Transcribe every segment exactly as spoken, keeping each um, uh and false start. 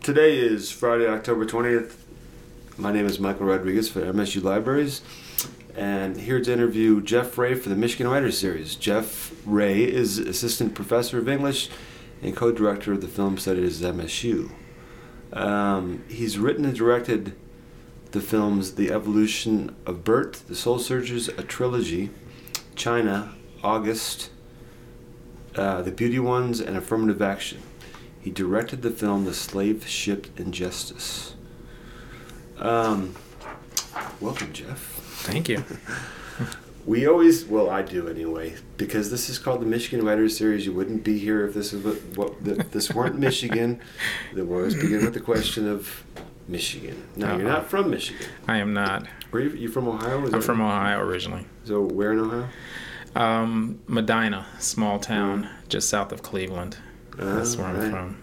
Today is Friday, October twentieth. My name is Michael Rodriguez for M S U Libraries, and here to interview Jeff Ray for the Michigan Writers Series. Jeff Ray is Assistant Professor of English and Co-Director of the Film Studies at M S U. Um, he's written and directed the films The Evolution of Bert, The Soul Searchers, a trilogy, China, August, uh, The Beauty Ones, and Affirmative Action. He directed the film The Slave Ship Injustice. Um, welcome, Jeff. Thank you. We always, well, I do anyway, because this is called the Michigan Writers Series. You wouldn't be here if this is what, what if this weren't Michigan. The always begin with the question of Michigan. Now, uh-huh. You're not from Michigan. I am not. Where are you, you from Ohio? Is I'm from Ohio originally. So where in Ohio? Um, Medina, small town mm. just south of Cleveland. Uh, That's where right. I'm from.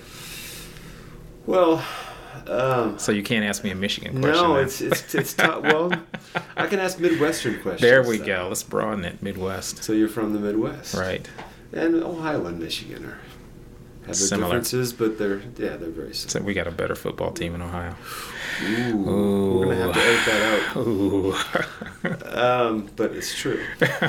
Well, um, so you can't ask me a Michigan question. No, it's it's it's tough. Well, I can ask Midwestern questions. There we though. go. Let's broaden it. Midwest. So you're from the Midwest, right? And Ohio and Michigan are have their similar differences, but they're yeah they're very similar. So we got a better football team in Ohio. Ooh, Ooh. We're gonna have to edit that out. Ooh. um, but it's true.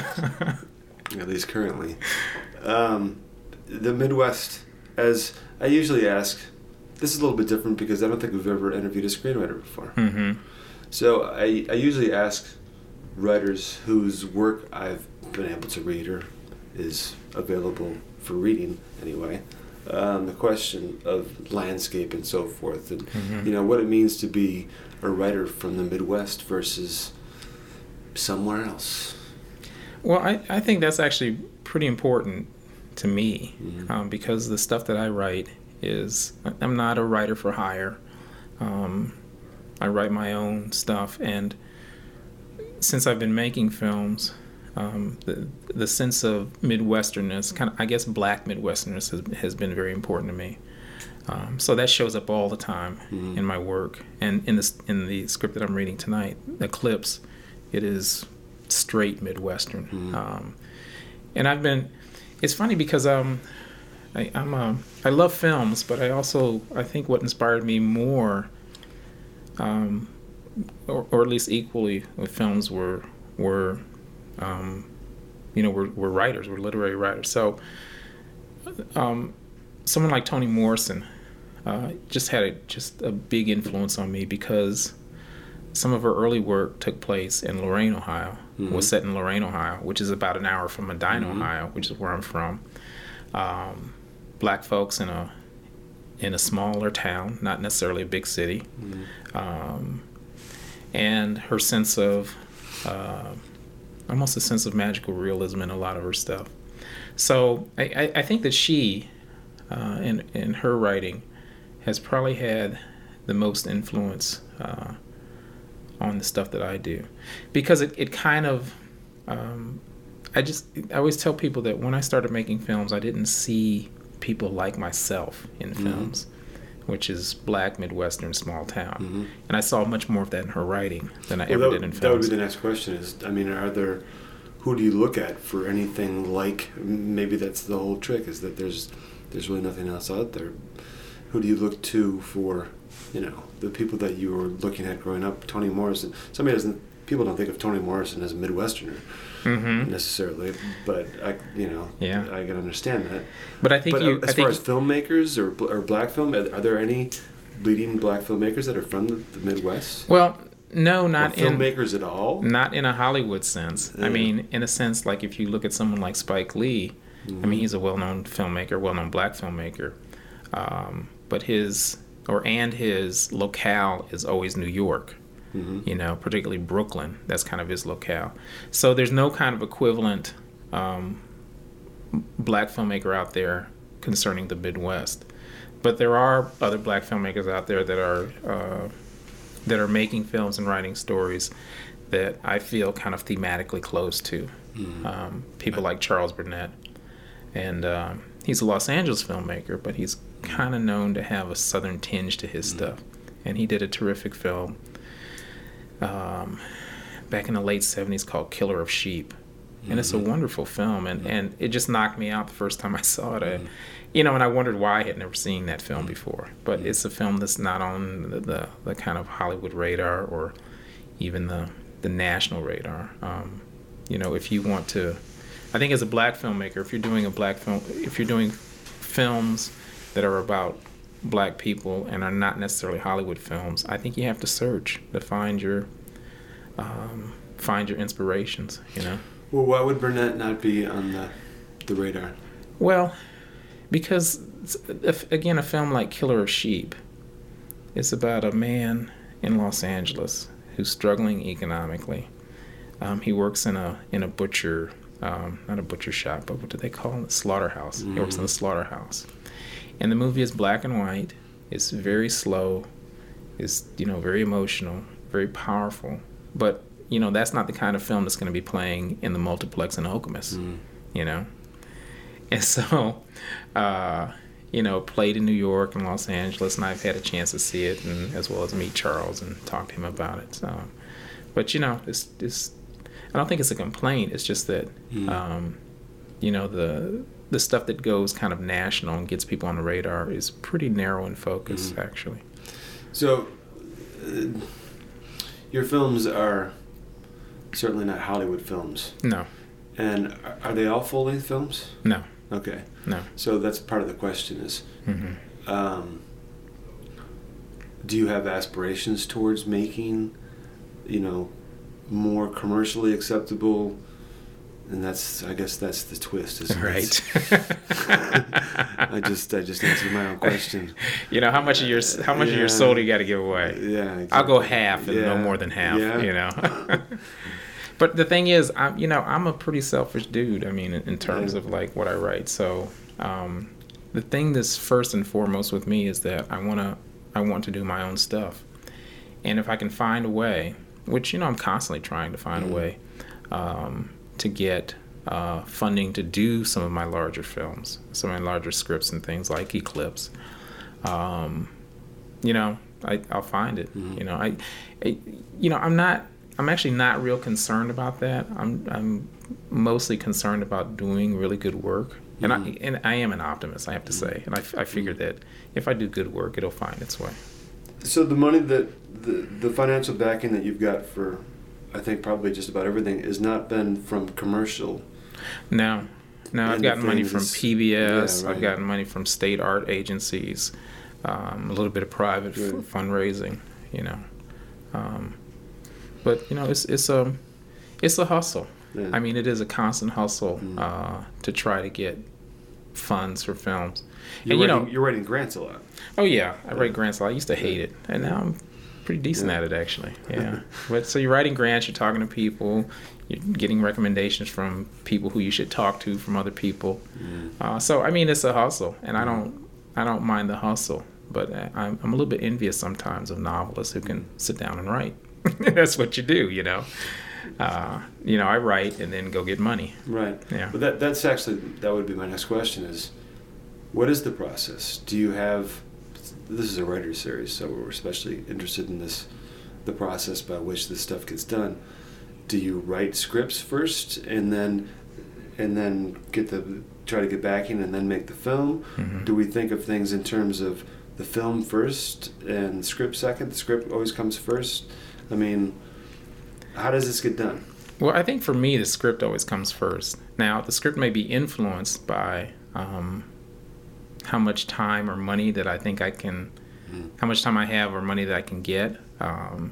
At least currently. Um, the Midwest, as I usually ask. This is a little bit different because I don't think we've ever interviewed a screenwriter before. Mm-hmm. So I, I usually ask writers whose work I've been able to read or is available for reading anyway, um, the question of landscape and so forth, and mm-hmm. you know what it means to be a writer from the Midwest versus somewhere else. Well, I, I think that's actually pretty important to me mm-hmm. um, because the stuff that I write is I'm not a writer for hire. Um, I write my own stuff, and since I've been making films, um, the the sense of Midwesternness, kind of I guess Black Midwesternness, has, has been very important to me. Um, so that shows up all the time mm-hmm. in my work, and in this in the script that I'm reading tonight, Eclipse, it is straight Midwestern. Mm-hmm. Um, and I've been. It's funny because um. I, I'm a, I love films, but I also I think what inspired me more, um, or, or at least equally with films were were, um, you know, were, were writers, were literary writers. So, um, someone like Toni Morrison, uh, just had a, just a big influence on me because some of her early work took place in Lorain, Ohio. Mm-hmm. Was set in Lorain, Ohio, which is about an hour from Medina, mm-hmm. Ohio, which is where I'm from. Um, Black folks in a in a smaller town, not necessarily a big city, mm-hmm. um, and her sense of uh, almost a sense of magical realism in a lot of her stuff. So I, I, I think that she, uh, in in her writing, has probably had the most influence uh, on the stuff that I do, because it it kind of um, I just I always tell people that when I started making films, I didn't see people like myself in films, mm-hmm. which is Black, Midwestern, small town. Mm-hmm. And I saw much more of that in her writing than I well, ever that, did in films. That would be the next question is, I mean, are there, who do you look at for anything like, maybe that's the whole trick, is that there's there's really nothing else out there. Who do you look to for, you know, the people that you were looking at growing up? Toni Morrison, somebody doesn't, people don't think of Toni Morrison as a Midwesterner. Mm-hmm. necessarily, but I, you know, yeah. I can understand that. But I think but you, as I far think as filmmakers or or black film, are, are there any leading black filmmakers that are from the, the Midwest? Well, no, not or in filmmakers at all. Not in a Hollywood sense. Yeah. I mean, in a sense, like if you look at someone like Spike Lee, mm-hmm. I mean, he's a well-known filmmaker, well-known black filmmaker, um, but his or and his locale is always New York. Mm-hmm. You know, particularly Brooklyn. That's kind of his locale. So there's no kind of equivalent um, black filmmaker out there concerning the Midwest. But there are other black filmmakers out there that are uh, that are making films and writing stories that I feel kind of thematically close to. Mm-hmm. Um, people like Charles Burnett, and um, he's a Los Angeles filmmaker, but he's kind of known to have a Southern tinge to his mm-hmm. stuff. And he did a terrific film. Um, back in the late seventies called Killer of Sheep. and mm-hmm. it's a wonderful film, and, and it just knocked me out the first time I saw it. Mm-hmm. I, you know, and I wondered why I had never seen that film before. But it's a film that's not on the, the, the kind of Hollywood radar or even the, the national radar. Um, you know, if you want to, I think as a black filmmaker, if you're doing a black film, if you're doing films that are about black people and are not necessarily Hollywood films, I think you have to search to find your um, find your inspirations, you know. Well, why would Burnett not be on the the radar? Well, because, if, again, a film like Killer of Sheep is about a man in Los Angeles who's struggling economically. Um, he works in a in a butcher, um, not a butcher shop, but what do they call it? Slaughterhouse. Mm-hmm. He works in a slaughterhouse. And the movie is black and white. It's very slow. It's, you know, very emotional, very powerful. But, you know, that's not the kind of film that's going to be playing in the multiplex in Okemos, mm. you know? And so, uh, you know, played in New York and Los Angeles, and I've had a chance to see it, and as well as meet Charles and talk to him about it. So, but, you know, it's, it's I don't think it's a complaint. It's just that, mm. um, you know, the the stuff that goes kind of national and gets people on the radar is pretty narrow in focus, mm. actually. So, uh, your films are certainly not Hollywood films. No. And are they all full-length films? No. Okay. No. So that's part of the question is, mm-hmm. um, do you have aspirations towards making, you know, more commercially acceptable? And that's, I guess that's the twist, isn't right. it? I just, I just answered my own question. You know, how much of your, how much yeah. of your soul do you got to give away? Yeah. Exactly. I'll go half and yeah. no more than half. Yeah. You know. But the thing is, I'm, you know, I'm a pretty selfish dude. I mean, in, in terms yeah. of like what I write. So, um, the thing that's first and foremost with me is that I wanna, I want to do my own stuff, and if I can find a way, which, you know, I'm constantly trying to find mm-hmm. a way, um, to get uh, funding to do some of my larger films, some of my larger scripts and things like Eclipse. Um, you know, I, I'll find it. Mm-hmm. You know, I, I, you know, I'm not. I'm actually not real concerned about that. I'm I'm mostly concerned about doing really good work, and mm-hmm. I and I am an optimist, I have to say, and I, I figure that if I do good work, it'll find its way. So the money that the the financial backing that you've got for, I think probably just about everything, has not been from commercial. No, no, I've gotten money from P B S. Yeah, right. I've gotten money from state art agencies, um, a little bit of private f- fundraising, you know. Um, But you know, it's it's a it's a hustle. Yeah. I mean, it is a constant hustle mm. uh, to try to get funds for films. You're and you writing, know, you're writing grants a lot. Oh yeah, I write grants a lot. I used to hate it, and now I'm pretty decent yeah. at it actually. Yeah. But so you're writing grants, you're talking to people, you're getting recommendations from people who you should talk to from other people. Mm. Uh, so I mean, it's a hustle, and I don't I don't mind the hustle, but I'm I'm a little bit envious sometimes of novelists who can sit down and write. That's what you do, you know. Uh, you know, I write and then go get money. Right. Yeah. But that that's actually, that would be my next question is, what is the process? Do you have, this is a writer's series, so we're especially interested in this, the process by which this stuff gets done. Do you write scripts first and then and then get the, try to get backing and then make the film? Mm-hmm. Do we think of things in terms of the film first and script second? The script always comes first? I mean, how does this get done? Well, I think for me, the script always comes first. Now, the script may be influenced by um, how much time or money that I think I can, mm. how much time I have or money that I can get. Um,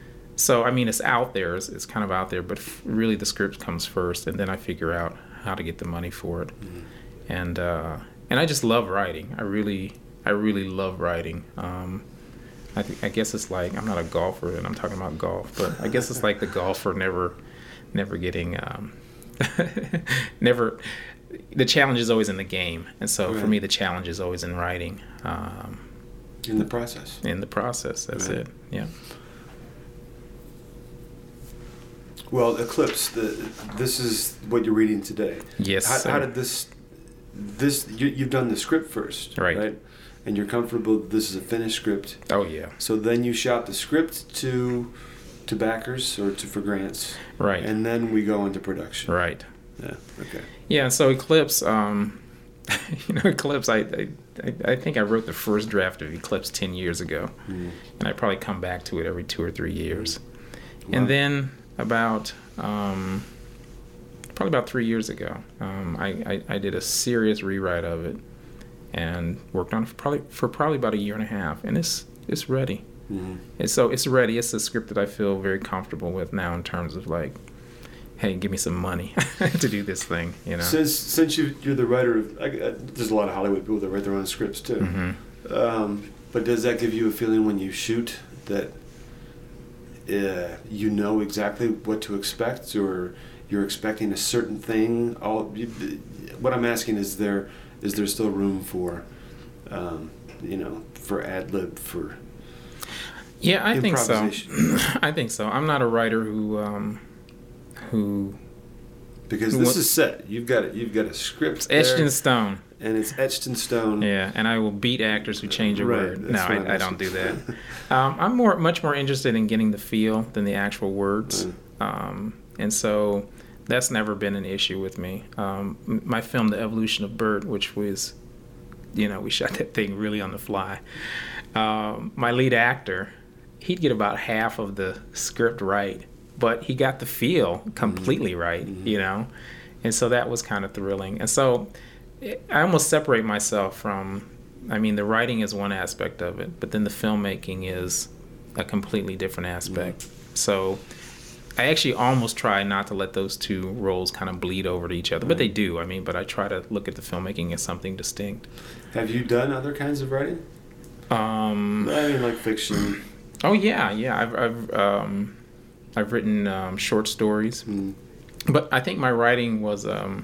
so, I mean, it's out there. It's, it's kind of out there, but f- really the script comes first, and then I figure out how to get the money for it. Mm. And uh, and I just love writing. I really, I really love writing. Um, I, th- I guess it's like, I'm not a golfer and I'm talking about golf, but I guess it's like the golfer never, never getting, um, never, the challenge is always in the game. And so right. for me, the challenge is always in writing. Um, in the process. In the process, that's right. it, yeah. Well, Eclipse, the, this is what you're reading today. Yes, How, sir. how did this, this you, you've done the script first, right? right? And you're comfortable this is a finished script. Oh, yeah. So then you shot the script to to backers or to for grants, Right. and then we go into production. Right. Yeah. Okay. Yeah. So Eclipse, um, you know, Eclipse. I, I I think I wrote the first draft of Eclipse ten years ago, Mm. and I probably come back to it every two or three years. Wow. And then about um, probably about three years ago, um, I, I I did a serious rewrite of it, and worked on it for probably for probably about a year and a half, and it's it's ready. Mm. And so it's ready. It's a script that I feel very comfortable with now in terms of like, hey, give me some money to do this thing, you know. Since since you you're the writer of, I, I, there's a lot of Hollywood people that write their own scripts too. Mm-hmm. Um, but does that give you a feeling when you shoot that uh, you know exactly what to expect, or you're expecting a certain thing? All you, what I'm asking is there is there still room for, um, you know, for ad lib, for Yeah, I think so. improvisation? I think so. I'm not a writer who um, who Because Who this wants- is set. You've got it. You've got a script etched there, in stone. and it's etched in stone. Yeah, and I will beat actors who change a Right, word. No, that's what I'm I, I don't do asking. that. Um, I'm more, much more interested in getting the feel than the actual words, Mm. um, and so that's never been an issue with me. Um, m- my film, The Evolution of Bert, which was, you know, we shot that thing really on the fly. Um, my lead actor, he'd get about half of the script right, but he got the feel completely right, Mhm. you know, and so that was kind of thrilling. And so I almost separate myself from, I mean, the writing is one aspect of it, but then the filmmaking is a completely different aspect. So I actually almost try not to let those two roles kind of bleed over to each other, but they do. I mean, but I try to look at the filmmaking as something distinct. Have you done other kinds of writing? Um, I mean, like fiction. oh yeah, yeah. I've I've um, I've written um, short stories, Mm. but I think my writing was um,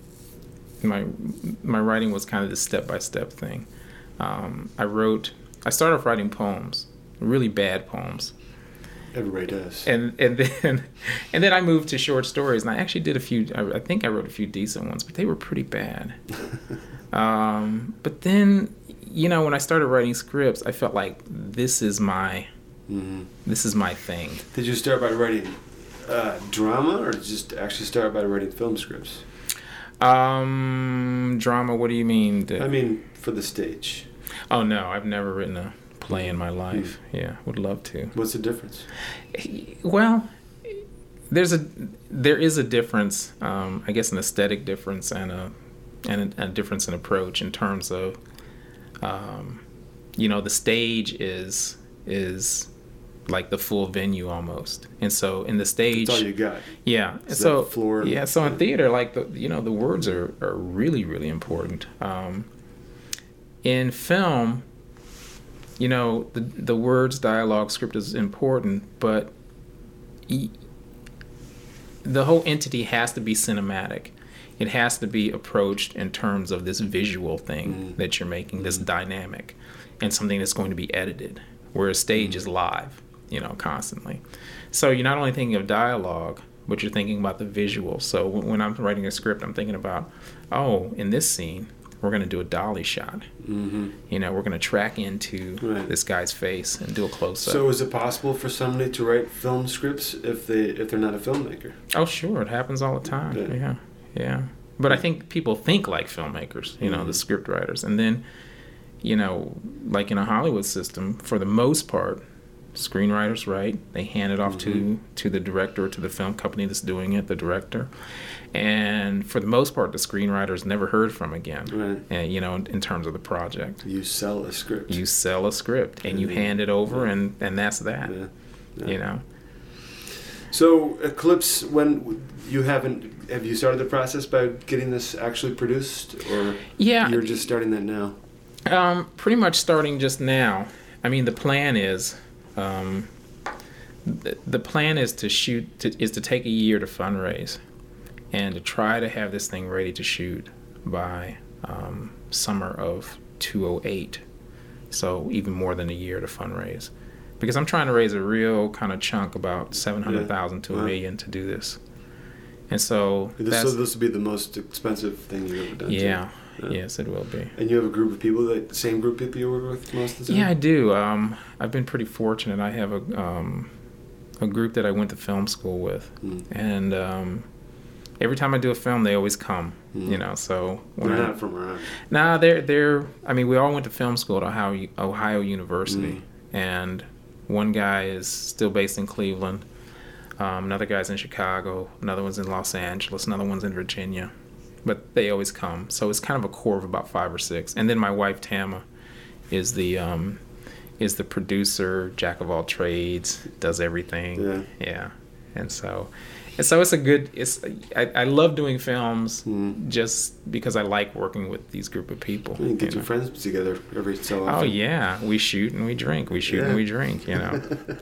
my my writing was kind of this step by step thing. Um, I wrote. I started off writing poems, really bad poems. Everybody does. and and then and then I moved to short stories, and I actually did a few. I, I think I wrote a few decent ones, but they were pretty bad. um, but then, you know, when I started writing scripts, I felt like this is my Mm-hmm. this is my thing. Did you start by writing uh, drama, or did you just actually start by writing film scripts? Um, drama. What do you mean? The- I mean, for the stage. oh no, I've never written a play in my life. Hmm. Yeah, would love to. What's the difference? Well, there's a there is a difference, um, I guess, an aesthetic difference and a and a, a difference in approach in terms of, um, you know, the stage is is like the full venue almost, and so in the stage, That's all you got. yeah, It's so that floor. yeah, so in theater, like the you know the words are are really really important. Um, in film, you know, the the words, dialogue, script is important, but e- the whole entity has to be cinematic. It has to be approached in terms of this visual thing Mm. that you're making, this Mm. dynamic, and something that's going to be edited, where a stage Mm. is live, you know, constantly. So you're not only thinking of dialogue, but you're thinking about the visual. So w- when I'm writing a script, I'm thinking about, oh, in this scene, we're going to do a dolly shot. Mm-hmm. You know, we're going to track into Right. this guy's face and do a close-up. So, is it possible for somebody to write film scripts if they if they're not a filmmaker? Oh, sure, it happens all the time. Yeah. Yeah, yeah. But I think people think like filmmakers, you know, Mhm. the script writers, and then, you know, like in a Hollywood system, for the most part, screenwriters write. They hand it off Mhm. to to the director or to the film company that's doing it, the director, and for the most part, the screenwriter's never heard from again. Right. And you know, in, in terms of the project, You sell a script. you sell a script and you Mhm. hand it over, Yeah. and and that's that. Yeah. Yeah. You know. So, Eclipse, when you haven't, have you started the process by getting this actually produced, or Yeah. you're just starting that now? Um, pretty much starting just now. I mean, the plan is, um, the, the plan is to shoot, to, is to take a year to fundraise, and to try to have this thing ready to shoot by um, summer of two oh eight. So even more than a year to fundraise, because I'm trying to raise a real kind of chunk, about seven hundred thousand to a Wow. million, to do this. And so This, that's, so this will be the most expensive thing you've ever done. too. yeah, Yeah. yes, it will be. And you have a group of people, that the same group of people you work with most of the time? Yeah, I do. Um, I've been pretty fortunate. I have a um, a group that I went to film school with, Mm. and um, every time I do a film, they always come. Mm. You know, so when They're I, not from around. Nah, they're they're. I mean, we all went to film school at Ohio Ohio University, Mm. and one guy is still based in Cleveland. Um, another guy's in Chicago. Another one's in Los Angeles. Another one's in Virginia. But they always come. So it's kind of a core of about five or six. And then my wife Tama is the um, is the producer, jack of all trades, does everything. Yeah. Yeah. And so, and so it's a good. It's I, I love doing films Mm. just because I like working with these group of people. You can get you your know. friends together every so often. Oh yeah, we shoot and we drink. We shoot Yeah. and we drink. You know.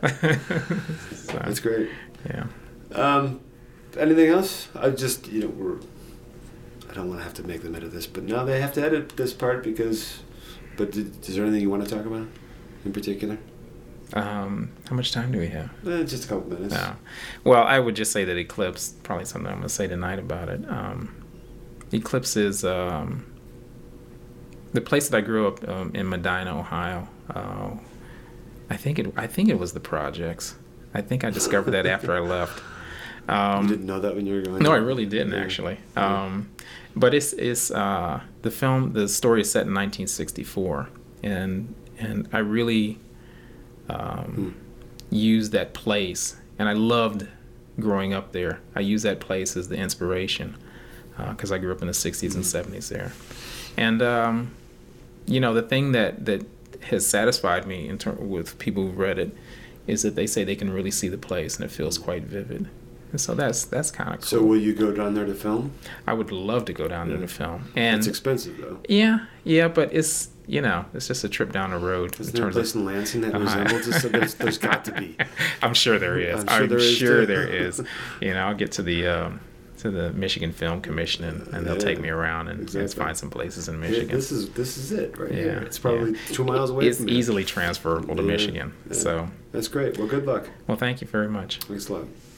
So, That's great. yeah. Um, anything else? I just, you know, we're. I don't want to have to make them edit this, but now they have to edit this part because. But did, is there anything you want to talk about in particular? Um, how much time do we have? Eh, just a couple minutes. No. Well, I would just say that Eclipse, probably something I'm going to say tonight about it. Um, Eclipse is um, the place that I grew up um, in Medina, Ohio. Uh, I think it. I think it was the projects. I think I discovered that after I left. Um, You didn't know that when you were going. No, I there? really didn't Yeah. actually. Yeah. Um, but it's it's uh, the film. The story is set in nineteen sixty-four, and and I really um, used that place, and I loved growing up there. I used that place as the inspiration because I grew up in the sixties and seventies there, and um, you know the thing that that has satisfied me in ter- with people who've read it is that they say they can really see the place and it feels quite vivid. And so that's that's kind of cool. So will you go down there to film? I would love to go down there Yeah. to film. And It's expensive though. yeah, yeah, but it's you know it's just a trip down the road. Isn't in there a terms place of, in Lansing that Uh-huh. resembles this? There's, there's got to be. I'm sure there is. I'm I'm sure there is, sure too. there is. You know, I'll get to the um, to the Michigan Film Commission and, and they'll Yeah, take me around and, and exactly. find some places in Yeah, Michigan. this is this is it right Yeah, here. It's probably yeah. two miles away It's from here. easily transferable to Yeah, Michigan. yeah. So, That's great. Well, good luck. well, thank you very much. Thanks a lot.